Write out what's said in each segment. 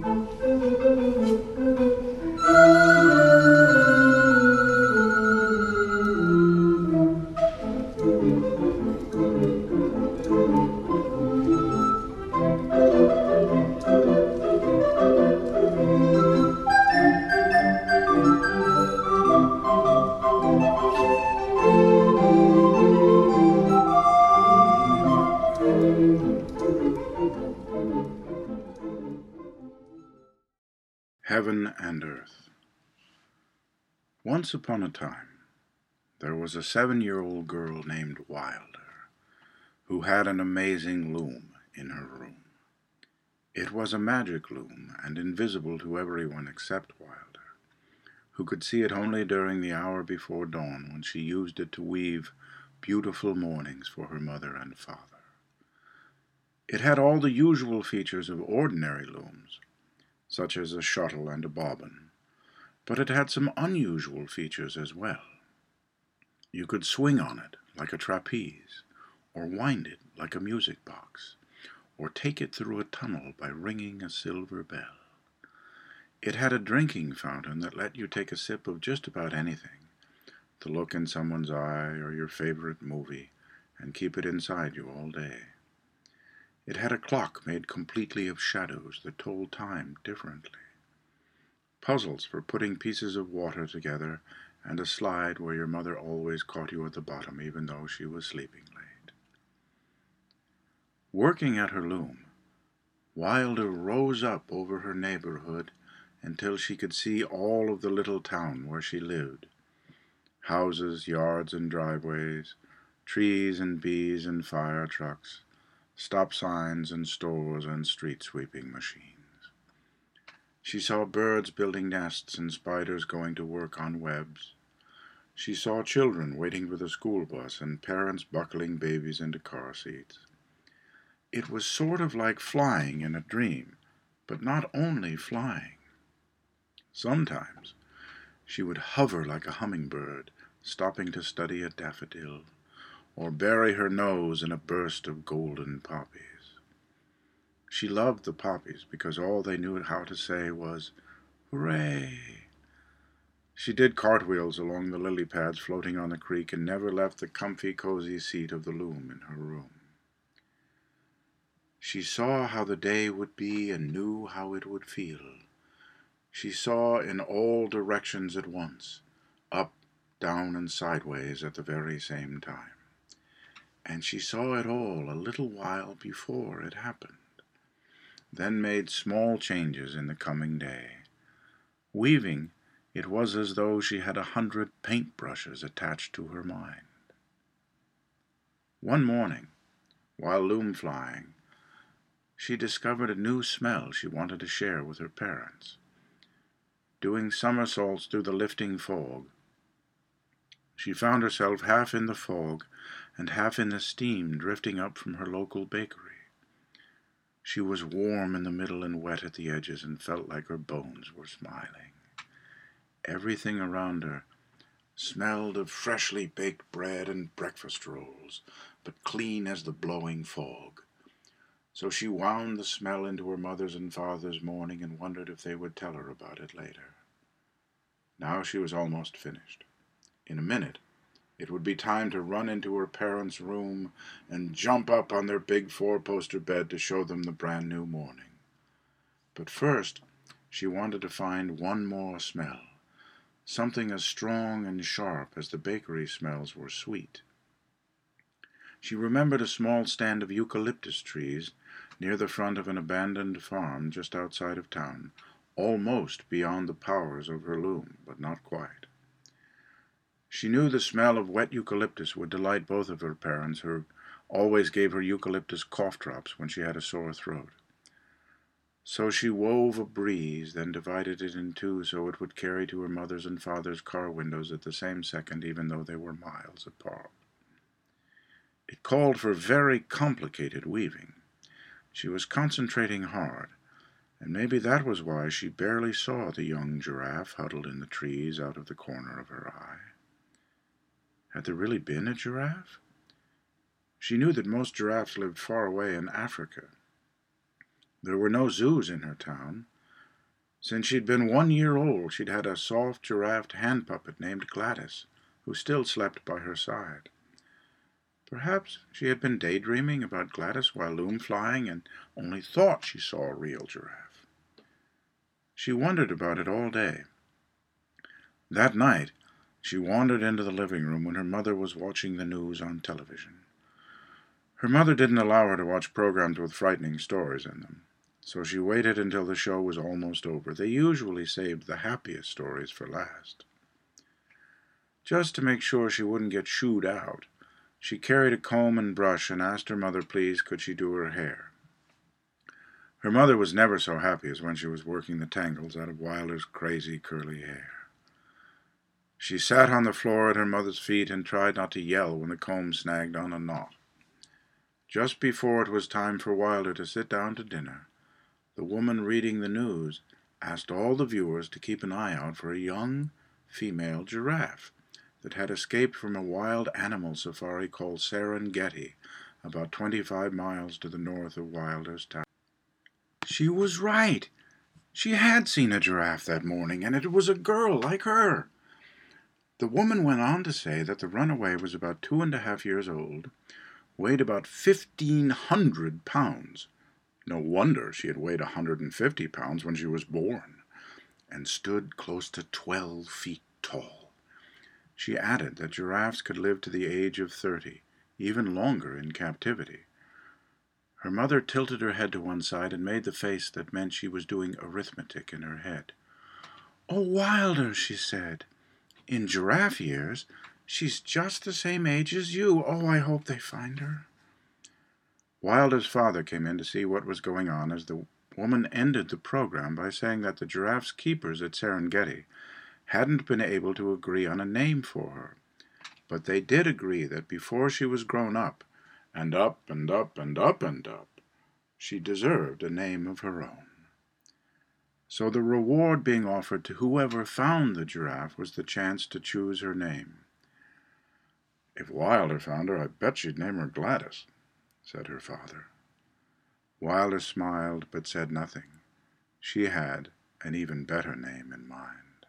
Heaven and Earth. Once upon a time, there was a 7-year-old girl named Wilder, who had an amazing loom in her room. It was a magic loom, and invisible to everyone except Wilder, who could see it only during the hour before dawn when she used it to weave beautiful mornings for her mother and father. It had all the usual features of ordinary looms, such as a shuttle and a bobbin, but it had some unusual features as well. You could swing on it like a trapeze, or wind it like a music box, or take it through a tunnel by ringing a silver bell. It had a drinking fountain that let you take a sip of just about anything, to look in someone's eye or your favorite movie, and keep it inside you all day. It had a clock made completely of shadows that told time differently, puzzles for putting pieces of water together, and a slide where your mother always caught you at the bottom even though she was sleeping late. Working at her loom, Wilder rose up over her neighborhood until she could see all of the little town where she lived. Houses, yards, and driveways, trees and bees and fire trucks, stop signs and stores and street-sweeping machines. She saw birds building nests and spiders going to work on webs. She saw children waiting for the school bus and parents buckling babies into car seats. It was sort of like flying in a dream, but not only flying. Sometimes she would hover like a hummingbird, stopping to study a daffodil, or bury her nose in a burst of golden poppies. She loved the poppies because all they knew how to say was, "Hooray!" She did cartwheels along the lily pads floating on the creek and never left the comfy, cozy seat of the loom in her room. She saw how the day would be and knew how it would feel. She saw in all directions at once, up, down, and sideways at the very same time. And she saw it all a little while before it happened, then made small changes in the coming day. Weaving, it was as though she had 100 paintbrushes attached to her mind. One morning, while loom flying, she discovered a new smell she wanted to share with her parents. Doing somersaults through the lifting fog, she found herself half in the fog and half in the steam drifting up from her local bakery. She was warm in the middle and wet at the edges and felt like her bones were smiling. Everything around her smelled of freshly baked bread and breakfast rolls, but clean as the blowing fog. So she wound the smell into her mother's and father's morning and wondered if they would tell her about it later. Now she was almost finished. In a minute, it would be time to run into her parents' room and jump up on their big 4-poster bed to show them the brand new morning. But first, she wanted to find one more smell, something as strong and sharp as the bakery smells were sweet. She remembered a small stand of eucalyptus trees near the front of an abandoned farm just outside of town, almost beyond the powers of her loom, but not quite. She knew the smell of wet eucalyptus would delight both of her parents, who always gave her eucalyptus cough drops when she had a sore throat. So she wove a breeze, then divided it in two so it would carry to her mother's and father's car windows at the same second, even though they were miles apart. It called for very complicated weaving. She was concentrating hard, and maybe that was why she barely saw the young giraffe huddled in the trees out of the corner of her eye. Had there really been a giraffe? She knew that most giraffes lived far away in Africa. There were no zoos in her town, Since she'd been 1 year old, she'd had a soft giraffe hand puppet named Gladys, who still slept by her side. Perhaps she had been daydreaming about Gladys while loom flying and only thought she saw a real giraffe. She wondered about it all day. That night, she wandered into the living room when her mother was watching the news on television. Her mother didn't allow her to watch programs with frightening stories in them, so she waited until the show was almost over. They usually saved the happiest stories for last. Just to make sure she wouldn't get shooed out, she carried a comb and brush and asked her mother please could she do her hair. Her mother was never so happy as when she was working the tangles out of Wilder's crazy curly hair. She sat on the floor at her mother's feet and tried not to yell when the comb snagged on a knot. Just before it was time for Wilder to sit down to dinner, the woman reading the news asked all the viewers to keep an eye out for a young female giraffe that had escaped from a wild animal safari called Serengeti, about 25 miles to the north of Wilder's town. She was right. She had seen a giraffe that morning, and it was a girl like her. The woman went on to say that the runaway was about 2.5 years old, weighed about 1,500 pounds. No wonder she had weighed 150 pounds when she was born, and stood close to 12 feet tall. She added that giraffes could live to the age of 30, even longer in captivity. Her mother tilted her head to one side and made the face that meant she was doing arithmetic in her head. "Oh, Wilder," she said. "In giraffe years, she's just the same age as you. Oh, I hope they find her." Wilder's father came in to see what was going on as the woman ended the program by saying that the giraffe's keepers at Serengeti hadn't been able to agree on a name for her, but they did agree that before she was grown up, and up and up and up and up, she deserved a name of her own. So the reward being offered to whoever found the giraffe was the chance to choose her name. "If Wilder found her, I bet she'd name her Gladys," said her father. Wilder smiled but said nothing. She had an even better name in mind.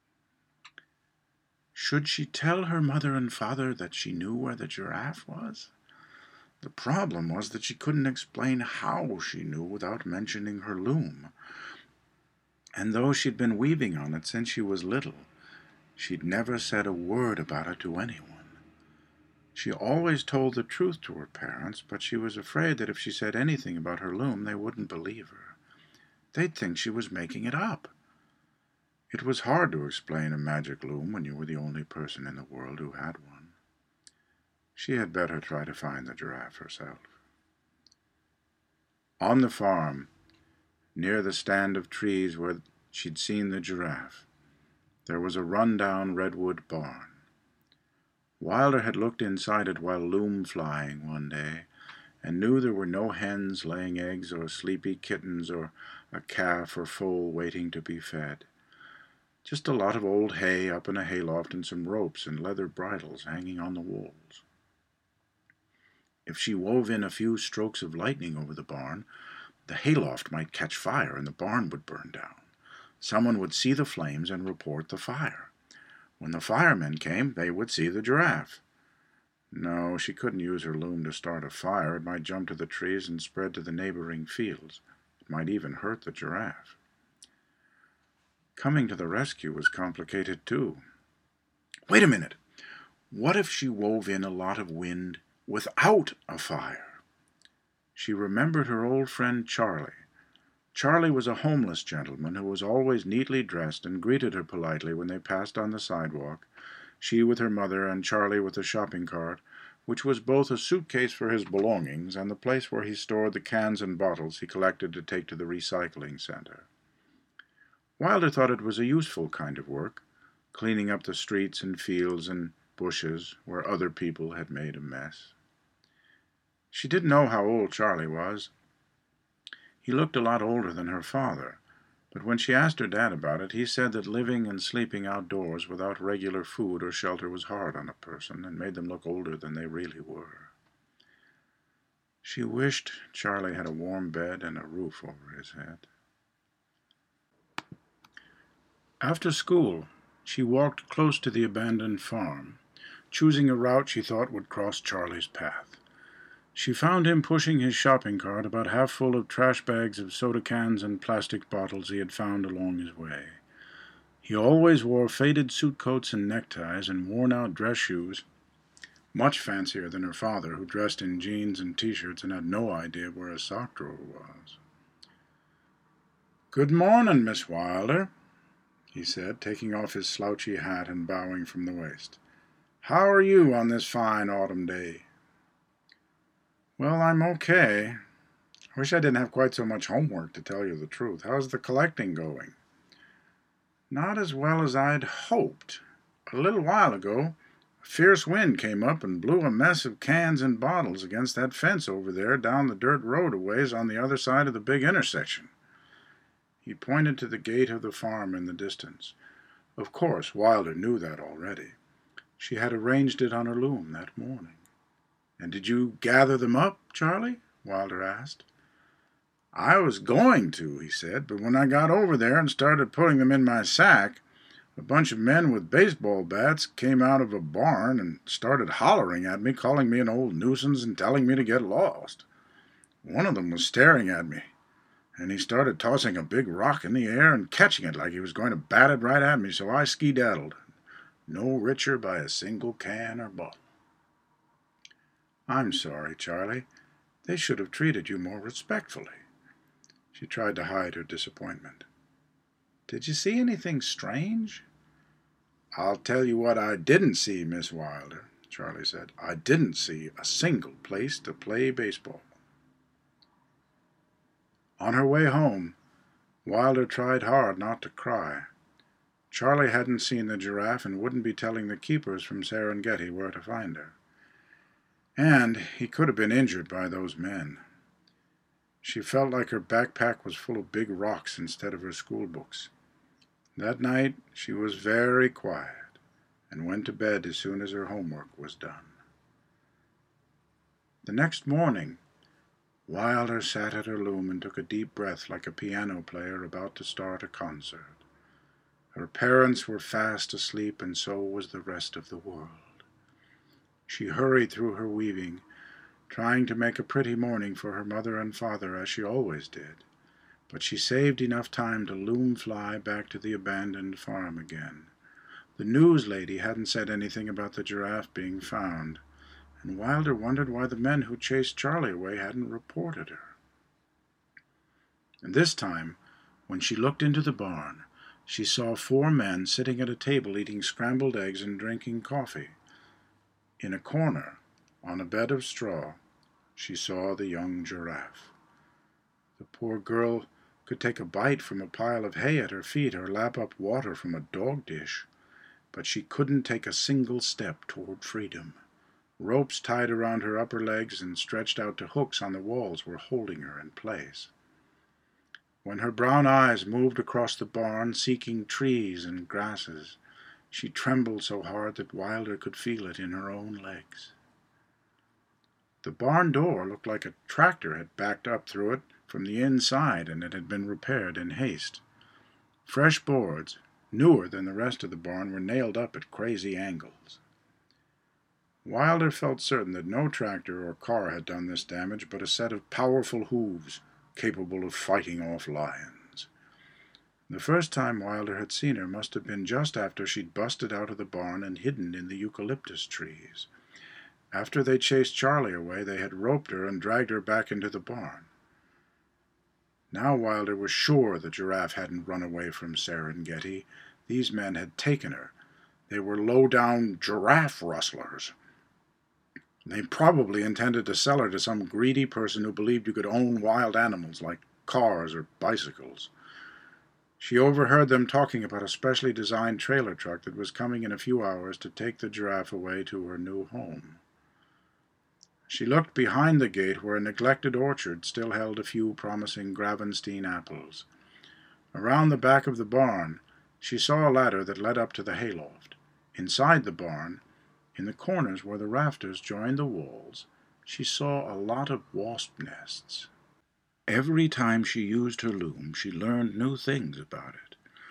Should she tell her mother and father that she knew where the giraffe was? The problem was that she couldn't explain how she knew without mentioning her loom. And though she'd been weaving on it since she was little, she'd never said a word about it to anyone. She always told the truth to her parents, but she was afraid that if she said anything about her loom, they wouldn't believe her. They'd think she was making it up. It was hard to explain a magic loom when you were the only person in the world who had one. She had better try to find the giraffe herself. On the farm, near the stand of trees where she'd seen the giraffe, there was a run-down redwood barn. Wilder had looked inside it while loom flying one day, and knew there were no hens laying eggs or sleepy kittens or a calf or foal waiting to be fed. Just a lot of old hay up in a hayloft and some ropes and leather bridles hanging on the walls. If she wove in a few strokes of lightning over the barn, the hayloft might catch fire and the barn would burn down. Someone would see the flames and report the fire. When the firemen came, they would see the giraffe. No, she couldn't use her loom to start a fire. It might jump to the trees and spread to the neighboring fields. It might even hurt the giraffe. Coming to the rescue was complicated too. Wait a minute. What if she wove in a lot of wind without a fire? She remembered her old friend Charlie. Charlie was a homeless gentleman who was always neatly dressed and greeted her politely when they passed on the sidewalk, she with her mother and Charlie with a shopping cart, which was both a suitcase for his belongings and the place where he stored the cans and bottles he collected to take to the recycling center. Wilder thought it was a useful kind of work, cleaning up the streets and fields and bushes where other people had made a mess. She didn't know how old Charlie was. He looked a lot older than her father, but when she asked her dad about it, he said that living and sleeping outdoors without regular food or shelter was hard on a person and made them look older than they really were. She wished Charlie had a warm bed and a roof over his head. After school, she walked close to the abandoned farm, choosing a route she thought would cross Charlie's path. She found him pushing his shopping cart about half full of trash bags of soda cans and plastic bottles he had found along his way. He always wore faded suit coats and neckties and worn-out dress shoes, much fancier than her father, who dressed in jeans and t-shirts and had no idea where a sock drawer was. "Good morning, Miss Wilder," he said, taking off his slouchy hat and bowing from the waist. "How are you on this fine autumn day?" "Well, I'm okay. I wish I didn't have quite so much homework, to tell you the truth. How's the collecting going?" "Not as well as I'd hoped. A little while ago, a fierce wind came up and blew a mess of cans and bottles against that fence over there down the dirt road a ways on the other side of the big intersection." He pointed to the gate of the farm in the distance. Of course, Wilder knew that already. She had arranged it on her loom that morning. "And did you gather them up, Charlie?" Wilder asked. "I was going to," he said, "but when I got over there and started putting them in my sack, a bunch of men with baseball bats came out of a barn and started hollering at me, calling me an old nuisance and telling me to get lost. One of them was staring at me, and he started tossing a big rock in the air and catching it like he was going to bat it right at me, so I skedaddled. No richer by a single can or bottle." "I'm sorry, Charlie. They should have treated you more respectfully." She tried to hide her disappointment. "Did you see anything strange?" "I'll tell you what I didn't see, Miss Wilder," Charlie said. "I didn't see a single place to play baseball." On her way home, Wilder tried hard not to cry. Charlie hadn't seen the giraffe and wouldn't be telling the keepers from Serengeti where to find her. And he could have been injured by those men. She felt like her backpack was full of big rocks instead of her school books. That night she was very quiet and went to bed as soon as her homework was done. The next morning, Wilder sat at her loom and took a deep breath like a piano player about to start a concert. Her parents were fast asleep, and so was the rest of the world. She hurried through her weaving, trying to make a pretty morning for her mother and father as she always did, but she saved enough time to loom fly back to the abandoned farm again. The news lady hadn't said anything about the giraffe being found, and Wilder wondered why the men who chased Charlie away hadn't reported her. And this time, when she looked into the barn, she saw 4 men sitting at a table eating scrambled eggs and drinking coffee. In a corner, on a bed of straw, she saw the young giraffe. The poor girl could take a bite from a pile of hay at her feet or lap up water from a dog dish, but she couldn't take a single step toward freedom. Ropes tied around her upper legs and stretched out to hooks on the walls were holding her in place. When her brown eyes moved across the barn, seeking trees and grasses, she trembled so hard that Wilder could feel it in her own legs. The barn door looked like a tractor had backed up through it from the inside, and it had been repaired in haste. Fresh boards, newer than the rest of the barn, were nailed up at crazy angles. Wilder felt certain that no tractor or car had done this damage, but a set of powerful hooves capable of fighting off lions. The first time Wilder had seen her must have been just after she'd busted out of the barn and hidden in the eucalyptus trees. After they chased Charlie away, they had roped her and dragged her back into the barn. Now Wilder was sure the giraffe hadn't run away from Serengeti. These men had taken her. They were low-down giraffe rustlers. They probably intended to sell her to some greedy person who believed you could own wild animals like cars or bicycles. She overheard them talking about a specially designed trailer truck that was coming in a few hours to take the giraffe away to her new home. She looked behind the gate where a neglected orchard still held a few promising Gravenstein apples. Around the back of the barn, she saw a ladder that led up to the hayloft. Inside the barn, in the corners where the rafters joined the walls, she saw a lot of wasp nests. Every time she used her loom, she learned new things about it.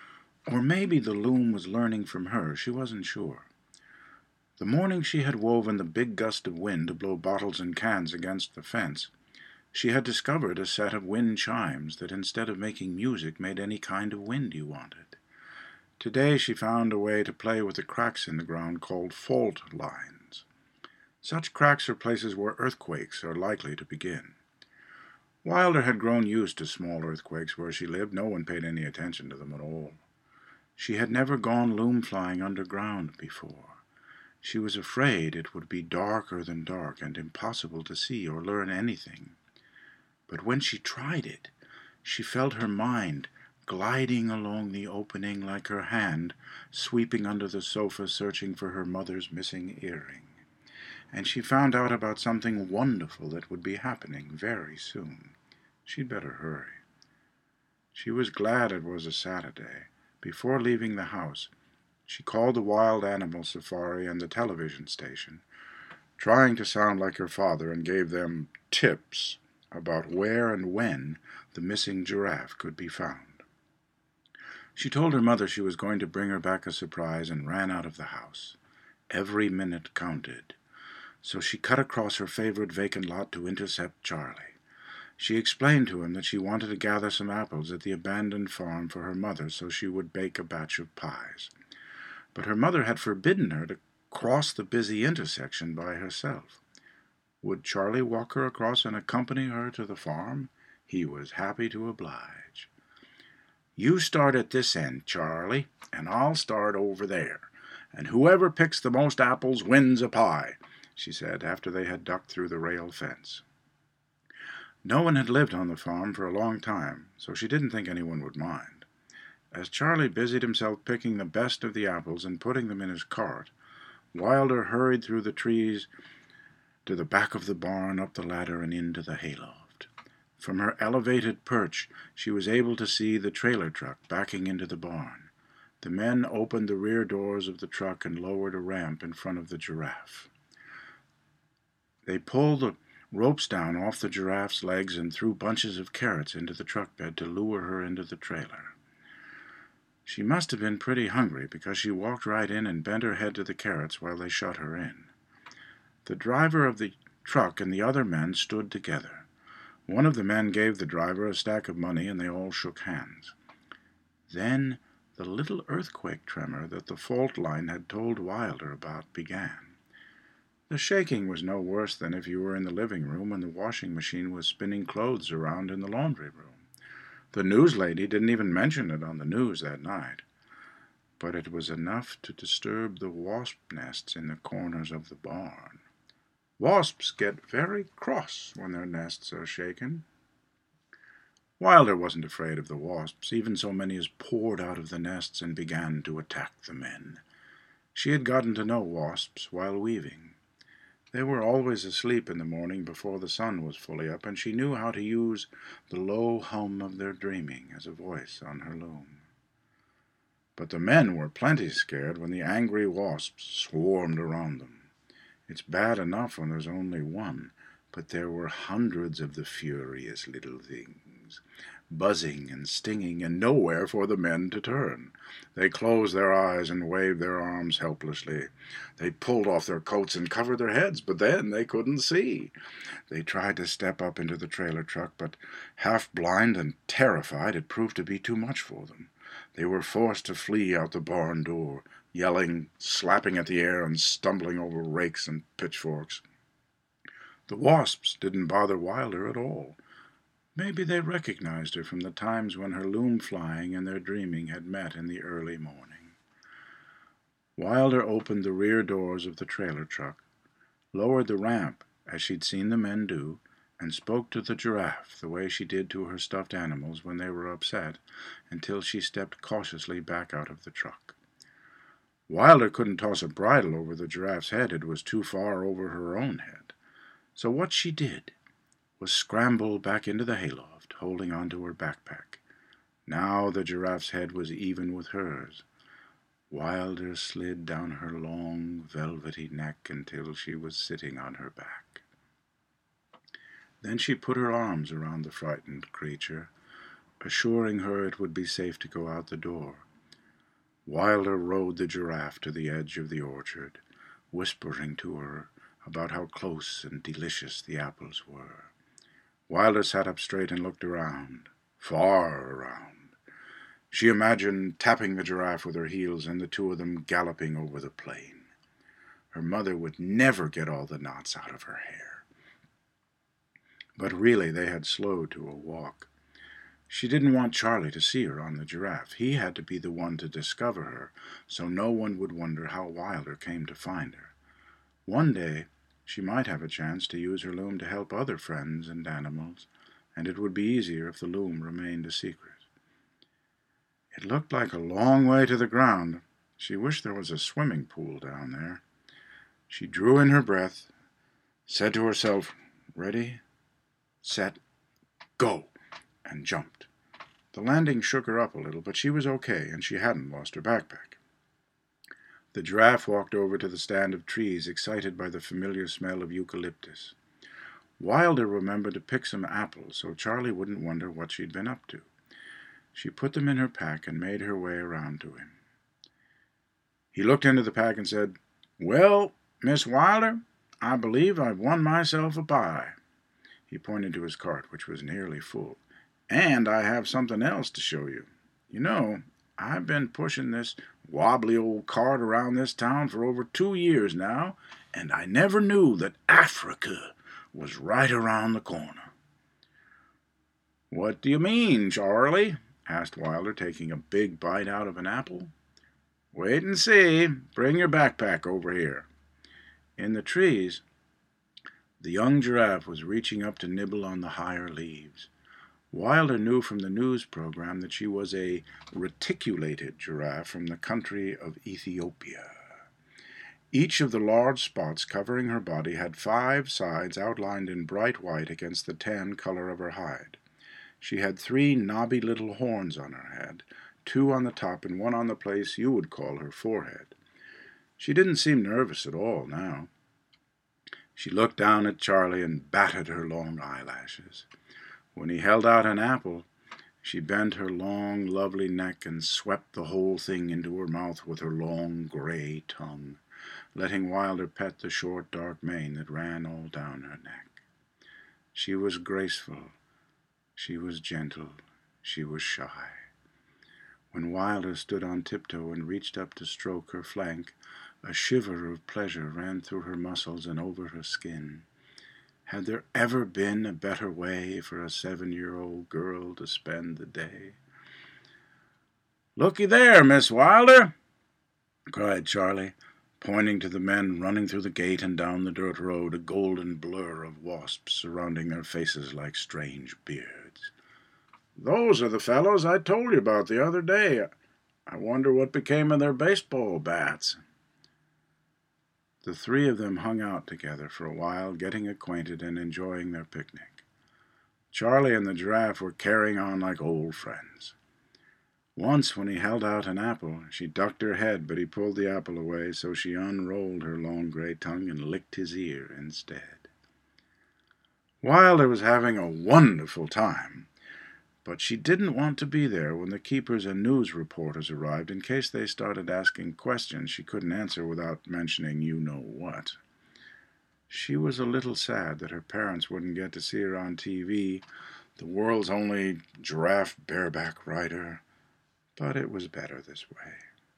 Or maybe the loom was learning from her, she wasn't sure. The morning she had woven the big gust of wind to blow bottles and cans against the fence, she had discovered a set of wind chimes that instead of making music made any kind of wind you wanted. Today she found a way to play with the cracks in the ground called fault lines. Such cracks are places where earthquakes are likely to begin. Wilder had grown used to small earthquakes where she lived. No one paid any attention to them at all. She had never gone loom flying underground before. She was afraid it would be darker than dark and impossible to see or learn anything. But when she tried it, she felt her mind gliding along the opening like her hand sweeping under the sofa searching for her mother's missing earring. And she found out about something wonderful that would be happening very soon. She'd better hurry. She was glad it was a Saturday. Before leaving the house, she called the wild animal safari and the television station, trying to sound like her father, and gave them tips about where and when the missing giraffe could be found. She told her mother she was going to bring her back a surprise and ran out of the house. Every minute counted. So she cut across her favorite vacant lot to intercept Charlie. She explained to him that she wanted to gather some apples at the abandoned farm for her mother so she would bake a batch of pies. But her mother had forbidden her to cross the busy intersection by herself. Would Charlie walk her across and accompany her to the farm? He was happy to oblige. "You start at this end, Charlie, and I'll start over there, and whoever picks the most apples wins a pie," she said after they had ducked through the rail fence. No one had lived on the farm for a long time, so she didn't think anyone would mind. As Charlie busied himself picking the best of the apples and putting them in his cart, Wilder hurried through the trees to the back of the barn, up the ladder, and into the hayloft. From her elevated perch, she was able to see the trailer truck backing into the barn. The men opened the rear doors of the truck and lowered a ramp in front of the giraffe. They pulled the ropes down off the giraffe's legs and threw bunches of carrots into the truck bed to lure her into the trailer. She must have been pretty hungry because she walked right in and bent her head to the carrots while they shut her in. The driver of the truck and the other men stood together. One of the men gave the driver a stack of money and they all shook hands. Then the little earthquake tremor that the fault line had told Wilder about began. The shaking was no worse than if you were in the living room and the washing machine was spinning clothes around in the laundry room. The news lady didn't even mention it on the news that night. But it was enough to disturb the wasp nests in the corners of the barn. Wasps get very cross when their nests are shaken. Wilder wasn't afraid of the wasps. Even so many as poured out of the nests and began to attack the men. She had gotten to know wasps while weaving. They were always asleep in the morning before the sun was fully up, and she knew how to use the low hum of their dreaming as a voice on her loom. But the men were plenty scared when the angry wasps swarmed around them. It's bad enough when there's only one, but there were hundreds of the furious little things, buzzing and stinging, and nowhere for the men to turn. They closed their eyes and waved their arms helplessly. They pulled off their coats and covered their heads, but then they couldn't see. They tried to step up into the trailer truck, but half blind and terrified, it proved to be too much for them. They were forced to flee out the barn door, yelling, slapping at the air, and stumbling over rakes and pitchforks. The wasps didn't bother Wilder at all. Maybe they recognized her from the times when her loom flying and their dreaming had met in the early morning. Wilder opened the rear doors of the trailer truck, lowered the ramp as she'd seen the men do, and spoke to the giraffe the way she did to her stuffed animals when they were upset, until she stepped cautiously back out of the truck. Wilder couldn't toss a bridle over the giraffe's head. It was too far over her own head. So what she did was scramble back into the hayloft, holding on to her backpack. Now the giraffe's head was even with hers. Wilder slid down her long, velvety neck until she was sitting on her back. Then she put her arms around the frightened creature, assuring her it would be safe to go out the door. Wilder rode the giraffe to the edge of the orchard, whispering to her about how close and delicious the apples were. Wilder sat up straight and looked around, far around. She imagined tapping the giraffe with her heels and the two of them galloping over the plain. Her mother would never get all the knots out of her hair. But really they had slowed to a walk. She didn't want Charlie to see her on the giraffe. He had to be the one to discover her, so no one would wonder how Wilder came to find her. One day she might have a chance to use her loom to help other friends and animals, and it would be easier if the loom remained a secret. It looked like a long way to the ground. She wished there was a swimming pool down there. She drew in her breath, said to herself, "Ready, set, go," and jumped. The landing shook her up a little, but she was okay, and she hadn't lost her backpack. The giraffe walked over to the stand of trees, excited by the familiar smell of eucalyptus. Wilder remembered to pick some apples so Charlie wouldn't wonder what she'd been up to. She put them in her pack and made her way around to him. He looked into the pack and said, "Well, Miss Wilder, I believe I've won myself a pie." He pointed to his cart, which was nearly full. "And I have something else to show you. You know, I've been pushing this wobbly old cart around this town for over 2 years now, and I never knew that Africa was right around the corner." "What do you mean, Charlie?" asked Wilder, taking a big bite out of an apple. "Wait and see. Bring your backpack over here." In the trees, the young giraffe was reaching up to nibble on the higher leaves. Wilder knew from the news program that she was a reticulated giraffe from the country of Ethiopia. Each of the large spots covering her body had 5 sides outlined in bright white against the tan color of her hide. She had 3 knobby little horns on her head, 2 on the top and 1 on the place you would call her forehead. She didn't seem nervous at all now. She looked down at Charlie and batted her long eyelashes. When he held out an apple, she bent her long, lovely neck and swept the whole thing into her mouth with her long, gray tongue, letting Wilder pet the short, dark mane that ran all down her neck. She was graceful. She was gentle. She was shy. When Wilder stood on tiptoe and reached up to stroke her flank, a shiver of pleasure ran through her muscles and over her skin. Had there ever been a better way for a 7-year-old girl to spend the day? "Looky there, Miss Wilder," cried Charlie, pointing to the men running through the gate and down the dirt road, a golden blur of wasps surrounding their faces like strange beards. "Those are the fellows I told you about the other day. I wonder what became of their baseball bats." The 3 of them hung out together for a while, getting acquainted and enjoying their picnic. Charlie and the giraffe were carrying on like old friends. Once, when he held out an apple, she ducked her head, but he pulled the apple away, so she unrolled her long gray tongue and licked his ear instead. Wilder was having a wonderful time, but she didn't want to be there when the keepers and news reporters arrived in case they started asking questions she couldn't answer without mentioning you-know-what. She was a little sad that her parents wouldn't get to see her on TV, the world's only giraffe bareback rider, but it was better this way.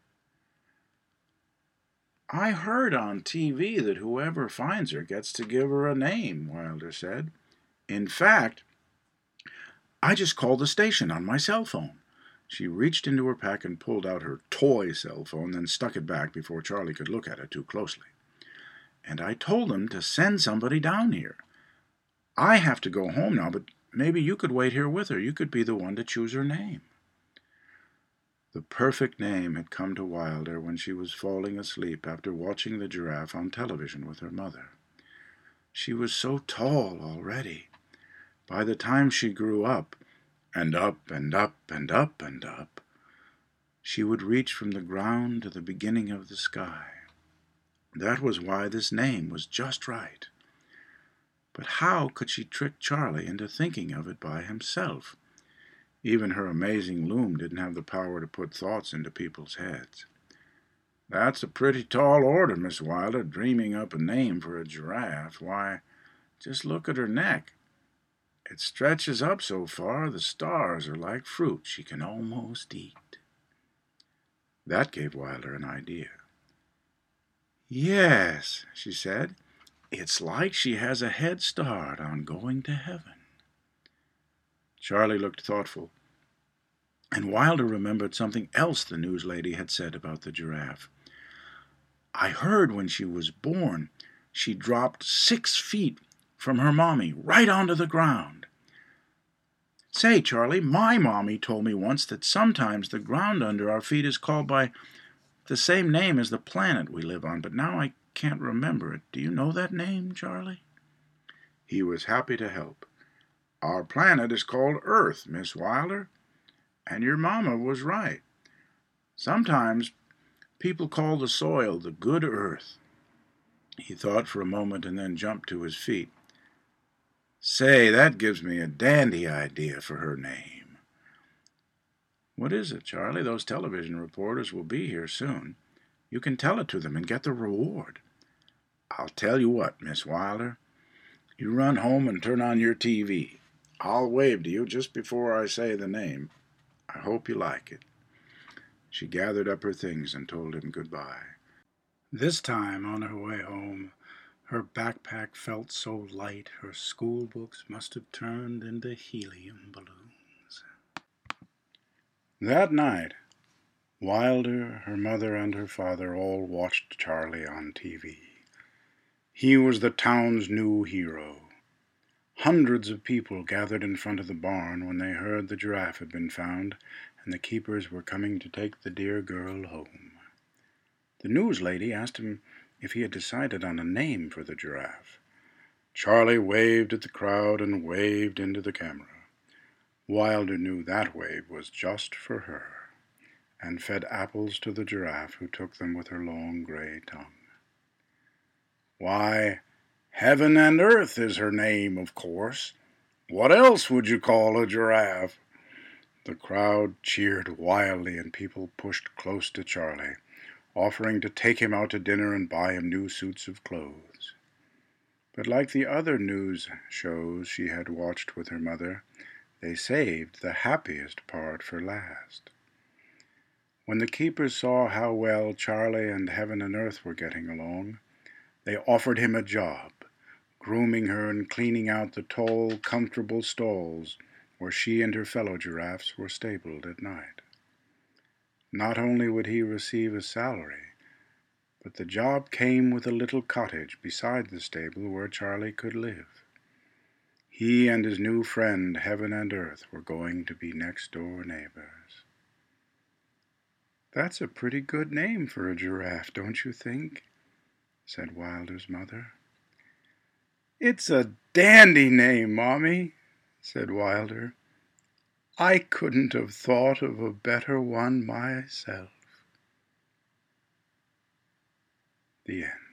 "I heard on TV that whoever finds her gets to give her a name," Wilder said. "In fact, I just called the station on my cell phone." She reached into her pack and pulled out her toy cell phone, then stuck it back before Charlie could look at it too closely. "And I told them to send somebody down here. I have to go home now, but maybe you could wait here with her. You could be the one to choose her name." The perfect name had come to Wilder when she was falling asleep after watching the giraffe on television with her mother. She was so tall already. By the time she grew up, and up and up and up and up, she would reach from the ground to the beginning of the sky. That was why this name was just right. But how could she trick Charlie into thinking of it by himself? Even her amazing loom didn't have the power to put thoughts into people's heads. "That's a pretty tall order, Miss Wilder, dreaming up a name for a giraffe. Why, just look at her neck. It stretches up so far the stars are like fruit she can almost eat." That gave Wilder an idea. "Yes," she said, "it's like she has a head start on going to heaven." Charlie looked thoughtful, and Wilder remembered something else the news lady had said about the giraffe. "I heard when she was born she dropped 6 feet from her mommy right onto the ground. Say, Charlie, my mommy told me once that sometimes the ground under our feet is called by the same name as the planet we live on, but now I can't remember it. Do you know that name, Charlie?" He was happy to help. "Our planet is called Earth, Miss Wilder, and your mama was right. Sometimes people call the soil the good earth." He thought for a moment and then jumped to his feet. "Say, that gives me a dandy idea for her name." "What is it, Charlie? Those television reporters will be here soon. You can tell it to them and get the reward." "I'll tell you what, Miss Wilder. You run home and turn on your TV. I'll wave to you just before I say the name. I hope you like it." She gathered up her things and told him goodbye. This time, on her way home, her backpack felt so light her school books must have turned into helium balloons. That night, Wilder, her mother, and her father all watched Charlie on TV. He was the town's new hero. Hundreds of people gathered in front of the barn when they heard the giraffe had been found and the keepers were coming to take the dear girl home. The news lady asked him if he had decided on a name for the giraffe. Charlie waved at the crowd and waved into the camera. Wilder knew that wave was just for her, and fed apples to the giraffe, who took them with her long gray tongue. "Why, Heaven and Earth is her name, of course. What else would you call a giraffe?" The crowd cheered wildly, and people pushed close to Charlie, offering to take him out to dinner and buy him new suits of clothes. But like the other news shows she had watched with her mother, they saved the happiest part for last. When the keepers saw how well Charlie and Heaven and Earth were getting along, they offered him a job, grooming her and cleaning out the tall, comfortable stalls where she and her fellow giraffes were stabled at night. Not only would he receive a salary, but the job came with a little cottage beside the stable where Charlie could live. He and his new friend, Heaven and Earth, were going to be next-door neighbors. "That's a pretty good name for a giraffe, don't you think?" said Wilder's mother. "It's a dandy name, Mommy," said Wilder. "I couldn't have thought of a better one myself." The end.